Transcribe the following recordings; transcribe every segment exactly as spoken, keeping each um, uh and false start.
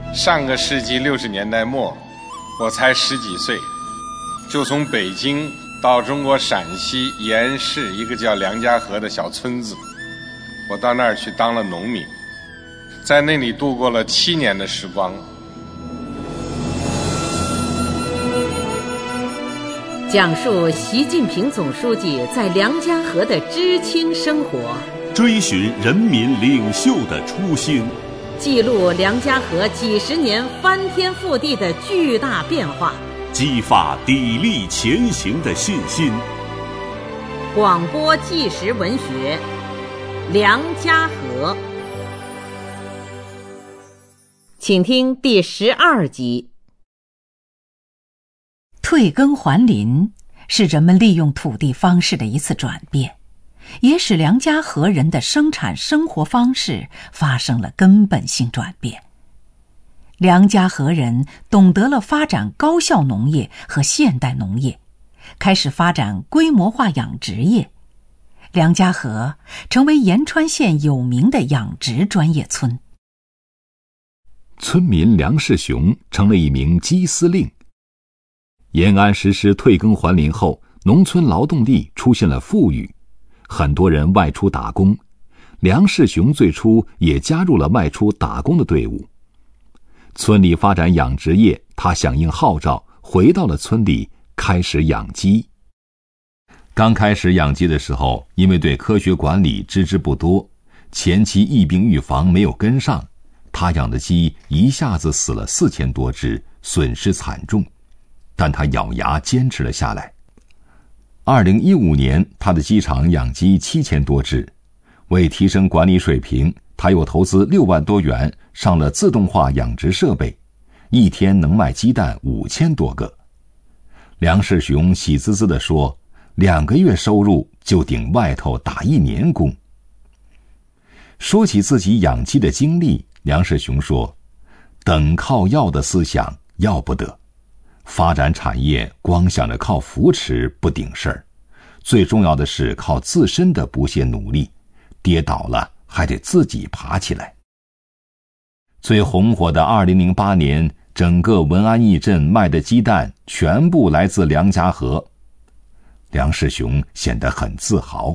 上个世纪六十年代末，我才十几岁，就从北京到中国陕西盐市一个叫梁家河的小村子，我到那儿去当了农民，在那里度过了七年的时光。 讲述习近平总书记在梁家河的知青生活， 追寻人民领袖的初心， 记录梁家河几十年翻天覆地的巨大变化， 激发砥砺前行的信心。 广播纪实文学《梁家河》，请听第十二集。 退耕还林是人们利用土地方式的一次转变，也使梁家河人的生产生活方式发生了根本性转变。梁家河人懂得了发展高效农业和现代农业，开始发展规模化养殖业。梁家河成为延川县有名的养殖专业村。 村民梁世雄成了一名机司令。延安实施退耕还林后，农村劳动力出现了富裕，很多人外出打工，梁世雄最初也加入了外出打工的队伍。村里发展养殖业，他响应号召，回到了村里，开始养鸡。刚开始养鸡的时候，因为对科学管理知之不多，前期疫病预防没有跟上，他养的鸡一下子死了四千多只，损失惨重。但他咬牙坚持了下来。二零一五年，他的鸡场养鸡七千多只。为提升管理水平，他又投资六万多元上了自动化养殖设备，一天能卖鸡蛋五千多个。梁世雄喜滋滋地说，两个月收入就顶外头打一年工。说起自己养鸡的经历，梁世雄说，等靠要的思想要不得。发展产业光想着靠扶持不顶事儿，最重要的是靠自身的不懈努力，跌倒了还得自己爬起来。最红火的二零零八年，整个文安驿镇卖的鸡蛋全部来自梁家河。梁世雄显得很自豪。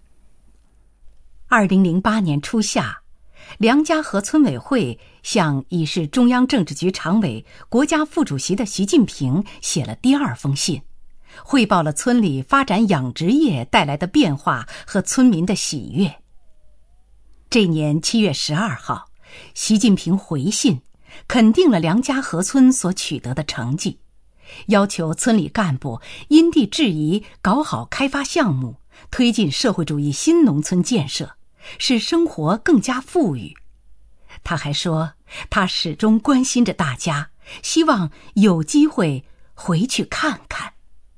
二零零八年初夏，梁家河村委会向已是中央政治局常委、国家副主席的习近平写了第二封信，汇报了村里发展养殖业带来的变化和村民的喜悦。这年七月十二号，习近平回信肯定了梁家河村所取得的成绩，要求村里干部因地制宜搞好开发项目，推进社会主义新农村建设，使生活更加富裕。他还说，他始终关心着大家，希望有机会回去看看。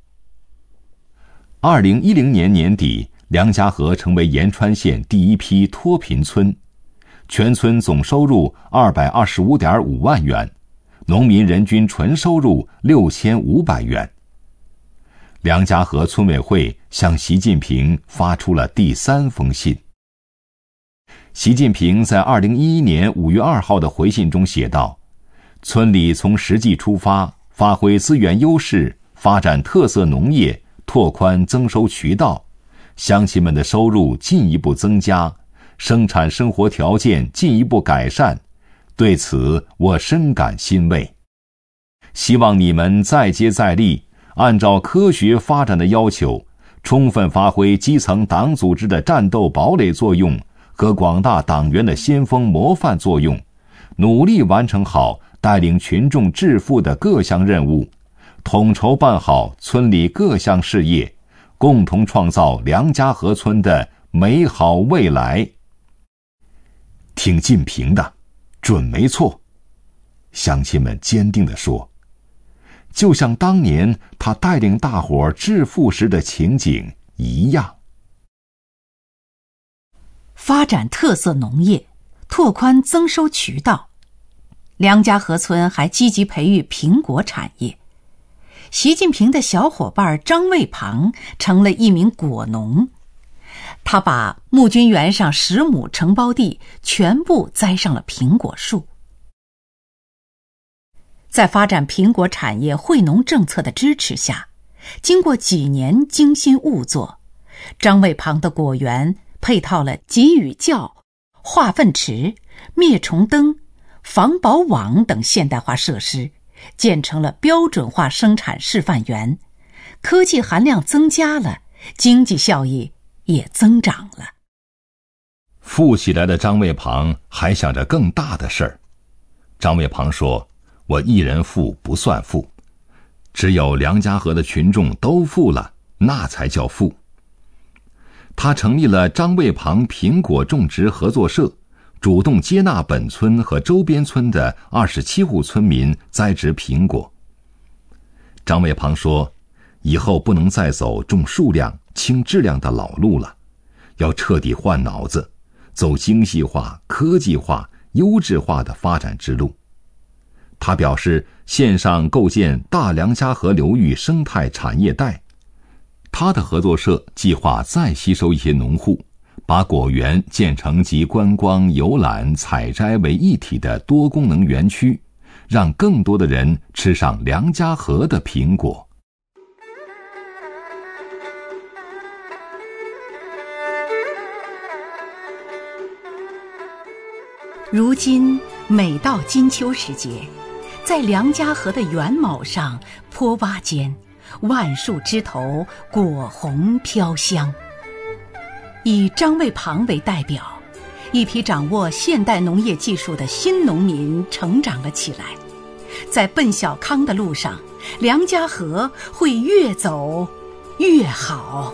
二零一零年年底，梁家河成为延川县第一批脱贫村，全村总收入二百二十五点五万元，农民人均纯收入六千五百元。梁家河村委会向习近平发出了第三封信。习近平在二零一一年五月二号的回信中写道，村里从实际出发，发挥资源优势，发展特色农业，拓宽增收渠道，乡亲们的收入进一步增加，生产生活条件进一步改善，对此我深感欣慰。希望你们再接再厉，按照科学发展的要求，充分发挥基层党组织的战斗堡垒作用和广大党员的先锋模范作用，努力完成好带领群众致富的各项任务，统筹办好村里各项事业，共同创造梁家河村的美好未来。听近平的，准没错。乡亲们坚定地说，就像当年他带领大伙致富时的情景一样。 发展特色农业，拓宽增收渠道。梁家河村还积极培育苹果产业。习近平的小伙伴张卫庞成了一名果农，他把募军园上十亩承包地全部栽上了苹果树。 在发展苹果产业惠农政策的支持下，经过几年精心务作，张卫旁的果园配套了集雨窖、化粪池、灭虫灯、防保网等现代化设施，建成了标准化生产示范园，科技含量增加了，经济效益也增长了。 富起来的张卫旁还想着更大的事儿。张卫旁说，我一人富不算富，只有梁家河的群众都富了，那才叫富。他成立了张卫旁苹果种植合作社，主动接纳本村和周边村的二十七户村民栽植苹果。张卫旁说，以后不能再走重数量轻质量的老路了，要彻底换脑子，走精细化、科技化、优质化的发展之路。他表示，线上构建大梁家河流域生态产业带。他的合作社计划再吸收一些农户，把果园建成集观光、游览、采摘为一体的多功能园区，让更多的人吃上梁家河的苹果。 如今每到金秋时节，在梁家河的园圁上、坡洼间，万树枝头果红飘香。以张卫旁为代表，一批掌握现代农业技术的新农民成长了起来。在奔小康的路上，梁家河会越走越好。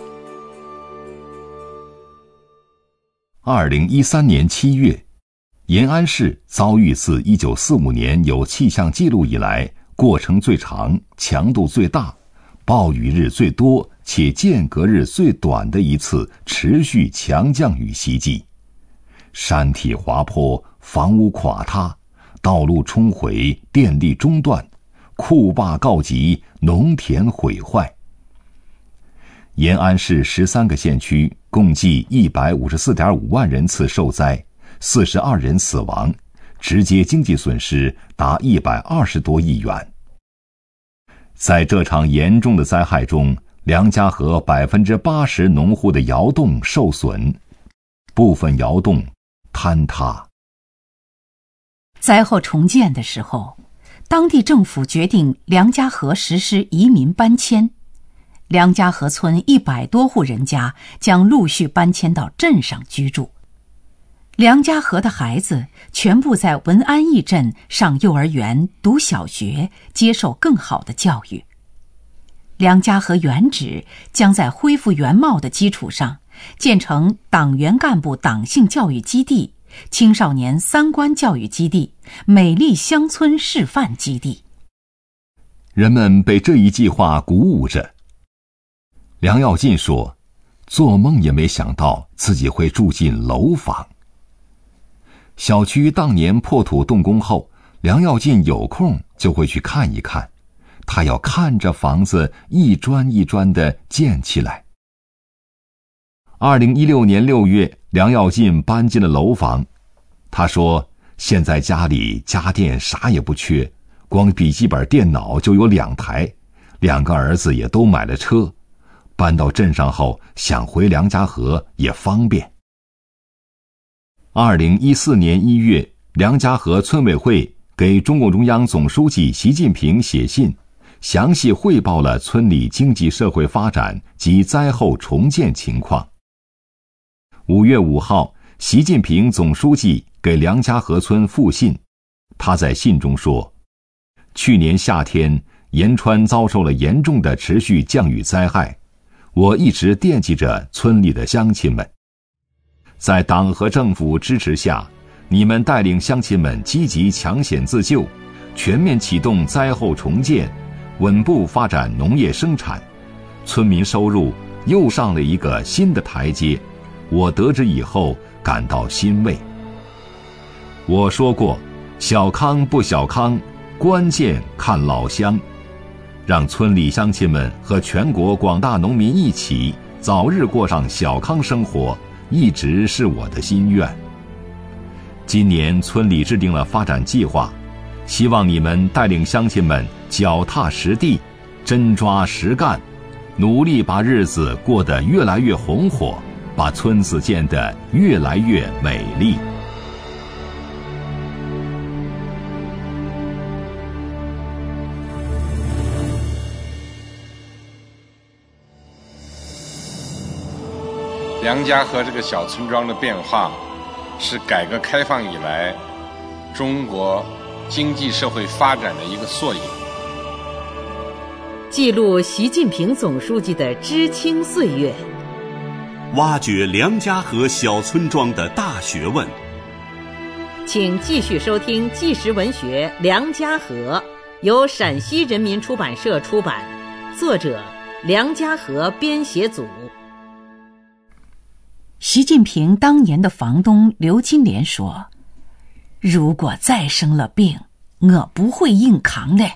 二零一三年七月，延安市遭遇自一九四五年有气象记录以来过程最长、强度最大、暴雨日最多且间隔日最短的一次持续强降雨袭击，山体滑坡，房屋垮塌，道路冲毁，电力中断，库坝告急，农田毁坏。延安市十三个县区共计一百五十四点五万人次受灾，四十二人死亡，直接经济损失达一百二十多亿元。在这场严重的灾害中，梁家河百分之八十农户的窑洞受损，部分窑洞坍塌。 灾后重建的时候，当地政府决定梁家河实施移民搬迁，梁家河村一百多户人家将陆续搬迁到镇上居住。梁家河的孩子全部在文安驿镇上幼儿园、读小学，接受更好的教育。梁家河原址将在恢复原貌的基础上，建成党员干部党性教育基地、青少年三观教育基地、美丽乡村示范基地。 人们被这一计划鼓舞着。梁耀进说，做梦也没想到自己会住进楼房。小区当年破土动工后，梁耀进有空就会去看一看，他要看着房子一砖一砖地建起来。二零一六年六月，梁耀进搬进了楼房。他说，现在家里家电啥也不缺，光笔记本电脑就有两台，两个儿子也都买了车，搬到镇上后想回梁家河也方便。二零一四年一月，梁家河村委会给中共中央总书记习近平写信，详细汇报了村里经济社会发展及灾后重建情况。五月五号，习近平总书记给梁家河村复信，他在信中说，去年夏天延川遭受了严重的持续降雨灾害，我一直惦记着村里的乡亲们。在党和政府支持下，你们带领乡亲们积极抢险自救，全面启动灾后重建，稳步发展农业生产，村民收入又上了一个新的台阶，我得知以后感到欣慰。我说过，小康不小康，关键看老乡，让村里乡亲们和全国广大农民一起早日过上小康生活，一直是我的心愿。今年村里制定了发展计划， 希望你们带领乡亲们脚踏实地，真抓实干，努力把日子过得越来越红火，把村子建得越来越美丽。 梁家河这个小村庄的变化，是改革开放以来中国经济社会发展的一个缩影。 记录习近平总书记的知青岁月， 挖掘梁家河小村庄的大学问。 请继续收听纪实文学《梁家河》，由陕西人民出版社出版，作者梁家河编写组。 习近平当年的房东刘金莲说：“如果再生了病，我不会硬扛的。”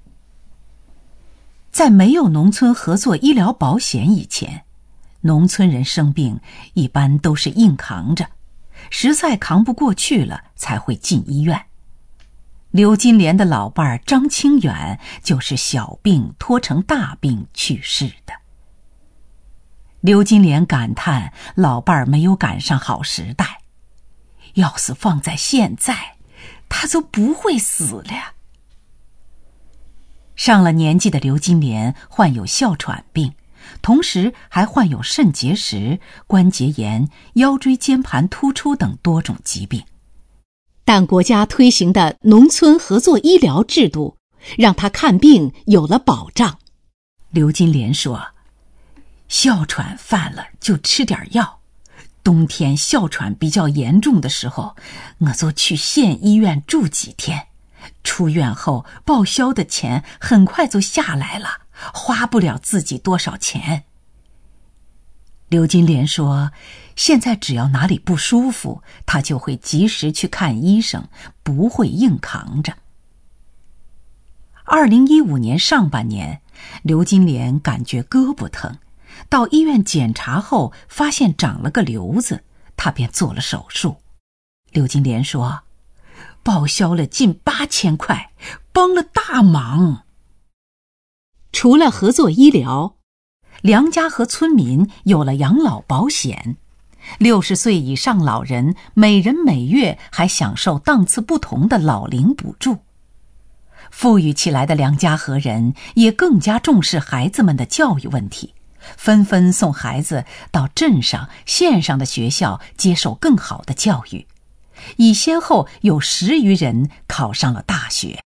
在没有农村合作医疗保险以前，农村人生病一般都是硬扛着，实在扛不过去了才会进医院。刘金莲的老伴儿张清远就是小病拖成大病去世的。刘金莲感叹老伴儿没有赶上好时代，要是放在现在，他就不会死了。上了年纪的刘金莲患有哮喘病，同时还患有肾结石、关节炎、腰椎间盘突出等多种疾病。但国家推行的农村合作医疗制度，让他看病有了保障。刘金莲说：“哮喘犯了就吃点药，冬天哮喘比较严重的时候，我就去县医院住几天，出院后报销的钱很快就下来了，花不了自己多少钱。”刘金莲说，现在只要哪里不舒服，他就会及时去看医生，不会硬扛着。二零一五年上半年，刘金莲感觉胳膊疼，到医院检查后发现长了个瘤子，他便做了手术。刘金莲说，报销了近八千块，帮了大忙。除了合作医疗，梁家河村民有了养老保险，六十岁以上老人每人每月还享受档次不同的老龄补助。富裕起来的梁家河人也更加重视孩子们的教育问题，纷纷送孩子到镇上、县上的学校接受更好的教育，已先后有十余人考上了大学。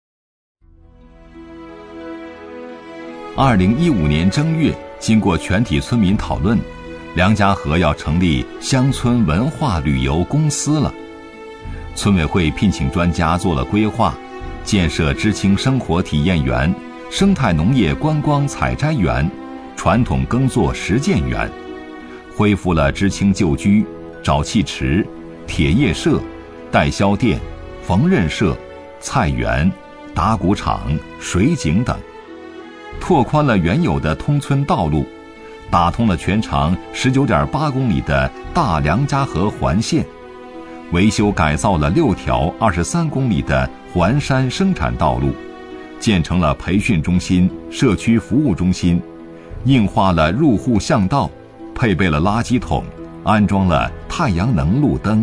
二零一五年正月，经过全体村民讨论，梁家河要成立乡村文化旅游公司了。村委会聘请专家做了规划，建设知青生活体验园、生态农业观光采摘园、传统耕作实践园，恢复了知青旧居、沼气池、铁业社、代销店、缝纫社、菜园、打谷场、水井等，拓宽了原有的通村道路，打通了全长 十九点八公里的大梁家河环线，维修改造了六条二十三公里的环山生产道路，建成了培训中心、社区服务中心，硬化了入户巷道，配备了垃圾桶，安装了太阳能路灯。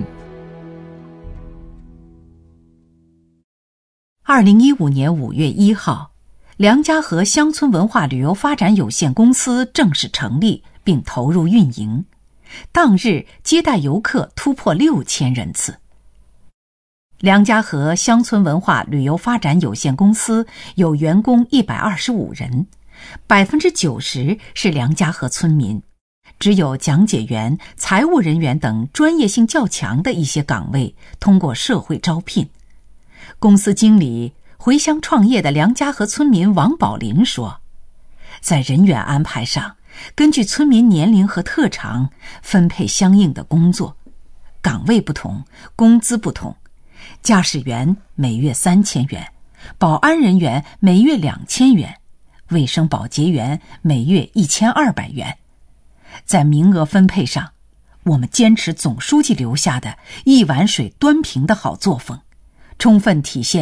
二零一五年五月一号，梁家河乡村文化旅游发展有限公司正式成立并投入运营，当日接待游客突破六千人次。梁家河乡村文化旅游发展有限公司有员工一百二十五人，百分之九十是梁家河村民，只有讲解员、财务人员等专业性较强的一些岗位通过社会招聘。公司经理回乡创业的梁家河村民王宝林说，在人员安排上，根据村民年龄和特长分配相应的工作，岗位不同，工资不同。驾驶员每月三千元，保安人员每月两千元，卫生保洁员每月一千二百元。在名额分配上，我们坚持总书记留下的一碗水端平的好作风，充分体现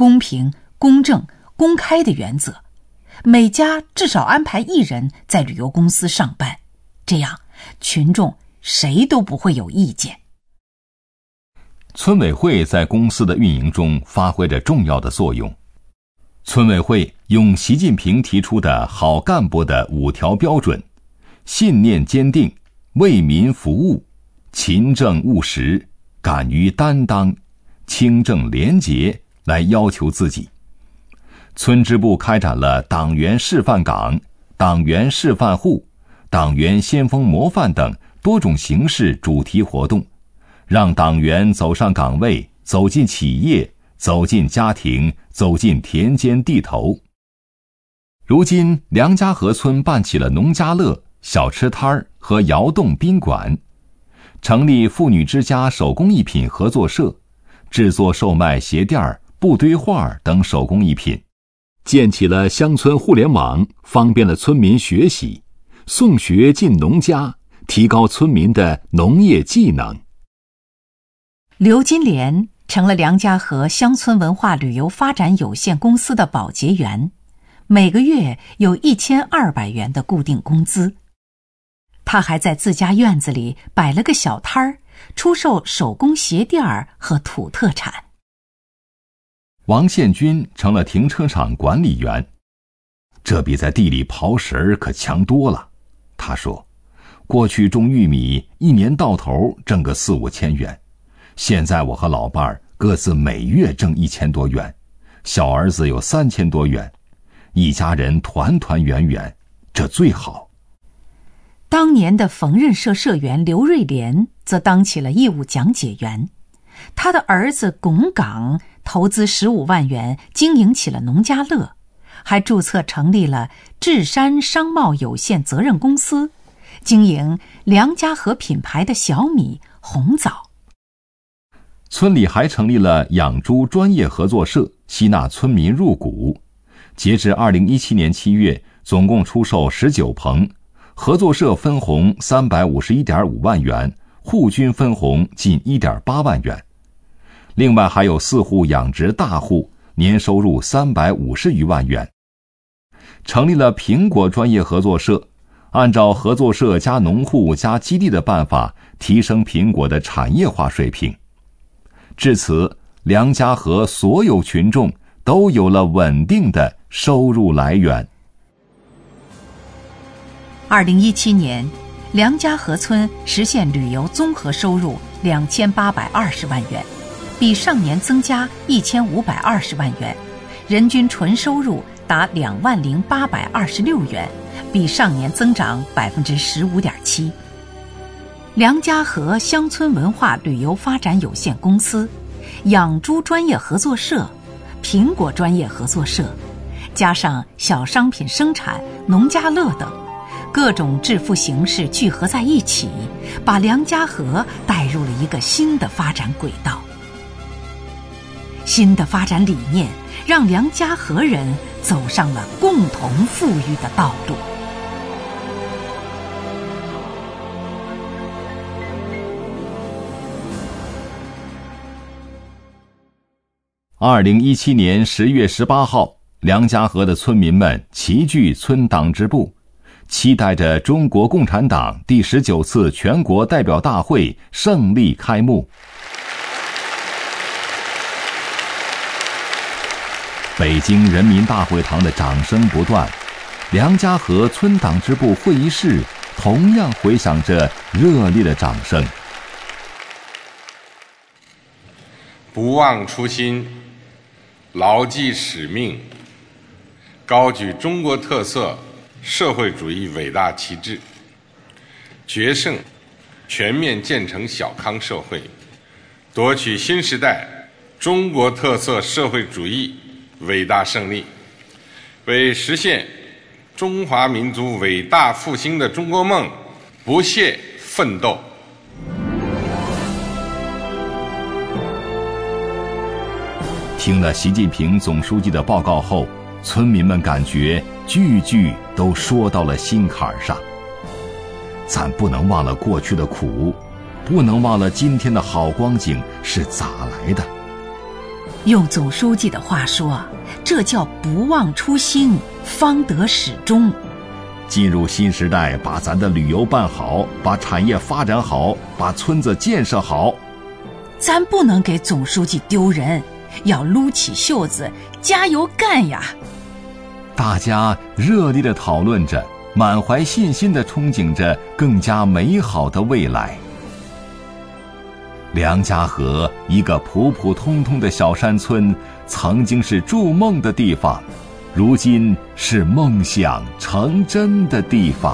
公平、公正、公开的原则，每家至少安排一人在旅游公司上班，这样群众谁都不会有意见。 村委会在公司的运营中发挥着重要的作用。村委会用习近平提出的好干部的五条标准：信念坚定、为民服务、勤政务实、敢于担当、清正廉洁来要求自己。村支部开展了党员示范岗、党员示范户、党员先锋模范等多种形式主题活动，让党员走上岗位，走进企业，走进家庭，走进田间地头。如今梁家河村办起了农家乐、小吃摊和窑洞宾馆，成立妇女之家手工艺品合作社，制作售卖鞋垫、布堆画等手工艺品，建起了乡村互联网，方便了村民学习，送学进农家，提高村民的农业技能。 刘金莲成了梁家河乡村文化旅游发展有限公司的保洁员，每个月有一千二百元的固定工资。他还在自家院子里摆了个小摊儿，出售手工鞋垫和土特产。 王宪军成了停车场管理员，这比在地里刨食可强多了。他说，过去种玉米一年到头挣个四五千元，现在我和老伴儿各自每月挣一千多元，小儿子有三千多元，一家人团团圆圆，这最好。 当年的缝纫社社员刘瑞莲则当起了义务讲解员，他的儿子龚岗投资十五万元经营起了农家乐，还注册成立了智山商贸有限责任公司，经营梁家河品牌的小米、红枣。 村里还成立了养猪专业合作社，吸纳村民入股。截至二零一七年七月，总共出售十九棚，合作社分红三百五十一点五万元，户均分红近一点八万元。另外还有四户养殖大户，年收入三百五十余万元。成立了苹果专业合作社，按照合作社加农户加基地的办法，提升苹果的产业化水平。至此，梁家河所有群众都有了稳定的收入来源。 二零一七年，梁家河村实现旅游综合收入两千八百二十万元，比上年增加一千五百二十万元，人均纯收入达两万零八百二十六元，比上年增长百分之十五点七。梁家河乡村文化旅游发展有限公司、养猪专业合作社、苹果专业合作社，加上小商品生产、农家乐等各种致富形式聚合在一起，把梁家河带入了一个新的发展轨道。新的发展理念让梁家河人走上了共同富裕的道路。 二零一七年十月十八号，梁家河的村民们齐聚村党支部，期待着中国共产党第十九次全国代表大会胜利开幕。北京人民大会堂的掌声不断，梁家河村党支部会议室同样回响着热烈的掌声。 不忘初心，牢记使命，高举中国特色社会主义伟大旗帜，决胜全面建成小康社会，夺取新时代中国特色社会主义伟大胜利，为实现中华民族伟大复兴的中国梦不懈奋斗。 听了习近平总书记的报告后，村民们感觉句句都说到了心坎上。咱不能忘了过去的苦，不能忘了今天的好光景是咋来的。 用总书记的话说，这叫不忘初心，方得始终。 进入新时代，把咱的旅游办好，把产业发展好，把村子建设好。 咱不能给总书记丢人，要撸起袖子，加油干呀！ 大家热烈地讨论着，满怀信心地憧憬着更加美好的未来。梁家河，一个普普通通的小山村，曾经是筑梦的地方，如今是梦想成真的地方。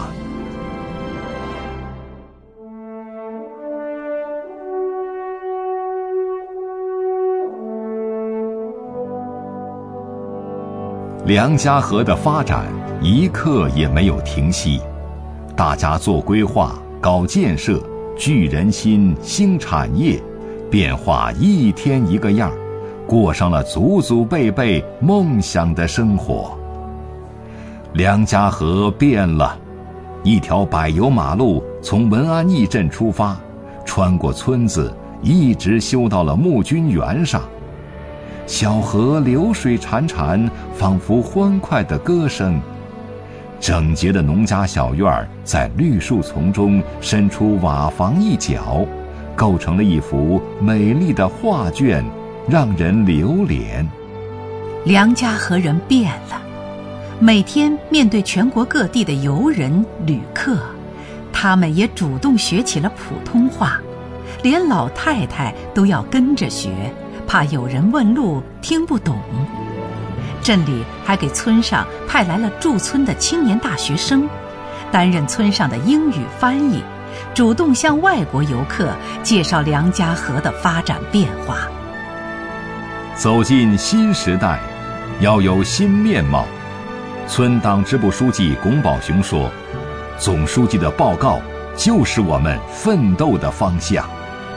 梁家河的发展一刻也没有停息，大家做规划、搞建设，聚人心、兴产业，变化一天一个样，过上了祖祖辈辈梦想的生活。梁家河变了，一条柏油马路从文安驿镇出发，穿过村子，一直修到了募军园上。小河流水潺潺，仿佛欢快的歌声。整洁的农家小院在绿树丛中伸出瓦房一角，构成了一幅美丽的画卷，让人流连。 梁家河人变了，每天面对全国各地的游人旅客，他们也主动学起了普通话，连老太太都要跟着学，怕有人问路听不懂。镇里还给村上派来了驻村的青年大学生，担任村上的英语翻译，主动向外国游客介绍梁家河的发展变化。 走进新时代，要有新面貌。村党支部书记龚宝雄说，总书记的报告就是我们奋斗的方向。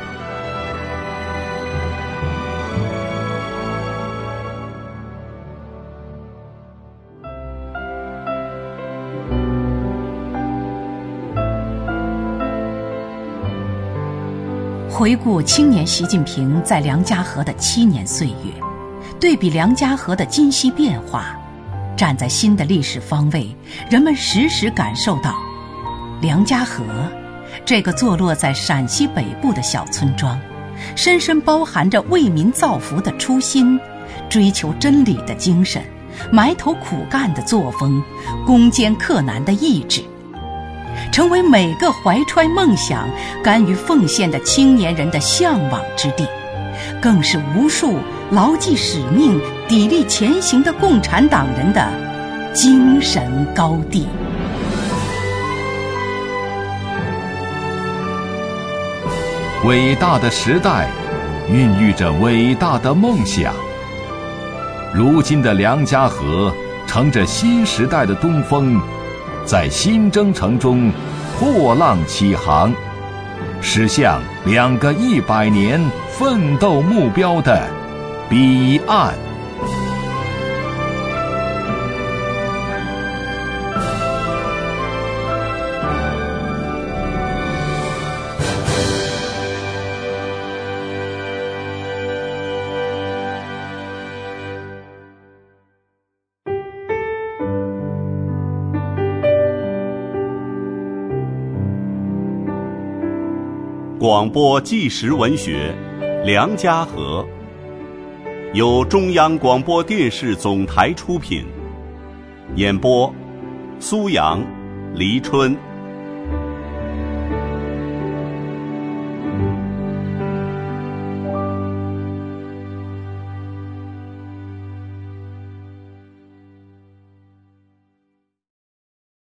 回顾青年习近平在梁家河的七年岁月，对比梁家河的今昔变化，站在新的历史方位，人们时时感受到，梁家河这个坐落在陕西北部的小村庄，深深包含着为民造福的初心，追求真理的精神，埋头苦干的作风，攻坚克难的意志，成为每个怀揣梦想、甘于奉献的青年人的向往之地，更是无数牢记使命、砥砺前行的共产党人的精神高地。 伟大的时代孕育着伟大的梦想。如今的梁家河乘着新时代的东风，在新征程中破浪起航，驶向两个一百年奋斗目标的彼岸。 广播纪实文学《梁家河》，由中央广播电视总台出品，演播苏阳、黎春。